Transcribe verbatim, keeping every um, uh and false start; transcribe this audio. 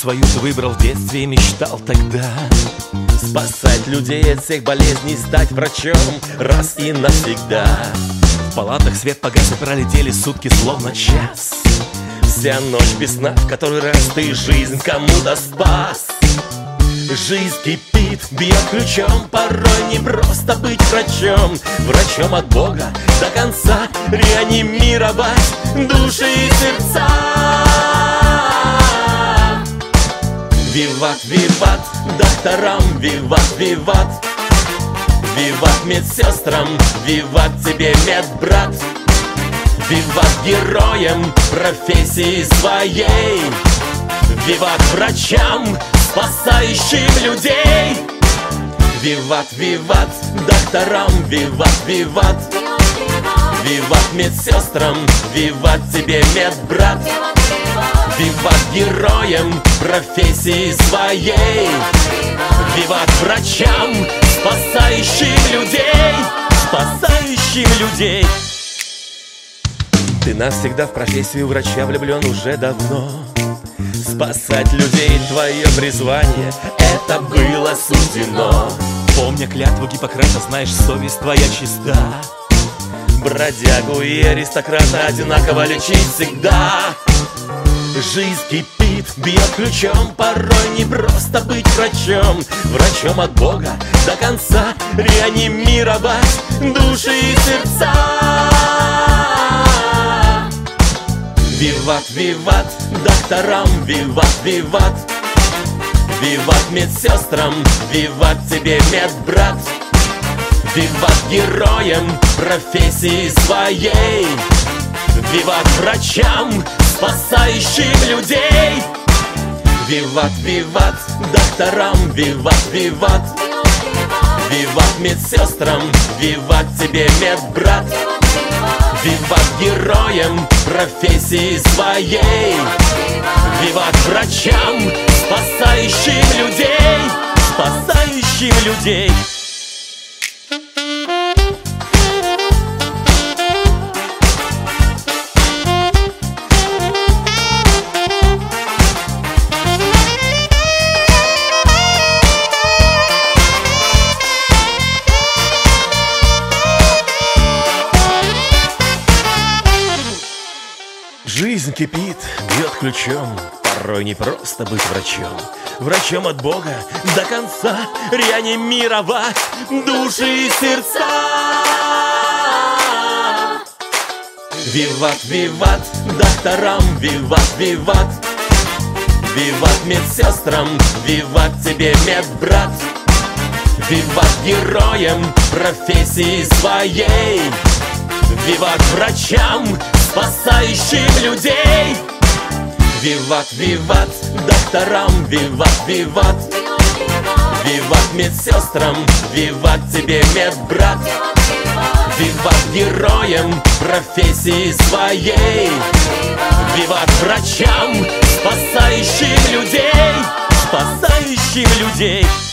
свою ты выбрал в детстве и мечтал тогда спасать людей от всех болезней, стать врачом раз и навсегда. В палатах свет погас и пролетели сутки словно час. Вся ночь без сна, в который раз ты жизнь кому-то спас. Жизнь кипит, бьет ключом, порой не просто быть врачом. Врачом от Бога до конца реанимировать души и сердца. Виват, виват, докторам, виват, виват. Виват медсестрам, виват тебе, медбрат. Виват героям профессии своей. Виват врачам, спасающим людей. Виват, виват, докторам, виват, виват. Виват медсестрам, виват тебе, медбрат. Виват героям профессии своей. Виват врачам, спасающим людей. Спасающим людей. Ты навсегда в профессию врача влюблен уже давно. Спасать людей твое призвание, это было суждено. Помня клятву Гиппократа, знаешь, совесть твоя чиста. Бродягу и аристократа одинаково лечить всегда. Жизнь кипит, бьет ключом, порой не просто быть врачом. Врачом от Бога до конца реанимировать души и сердца. Виват, виват, докторам, виват, виват. Виват медсестрам, виват тебе, медбрат. Виват героям профессии своей. Виват врачам, спасающим людей. Виват, виват, докторам, виват, виват. Виват медсестрам, виват тебе, медбрат. Виват героям профессии своей. Виват врачам, спасающим людей. Спасающим людей. Жизнь кипит, бьет ключом, порой не просто быть врачом. Врачом от Бога до конца реанимировать души и сердца. Виват, виват, докторам, виват, виват. Виват медсестрам, виват тебе, медбрат. Виват героям профессии своей. Виват врачам, спасающим людей. Виват, виват, докторам, виват, виват. Виват медсестрам, виват тебе, медбрат. Виват героям профессии своей. Виват врачам, спасающим людей. Спасающим людей.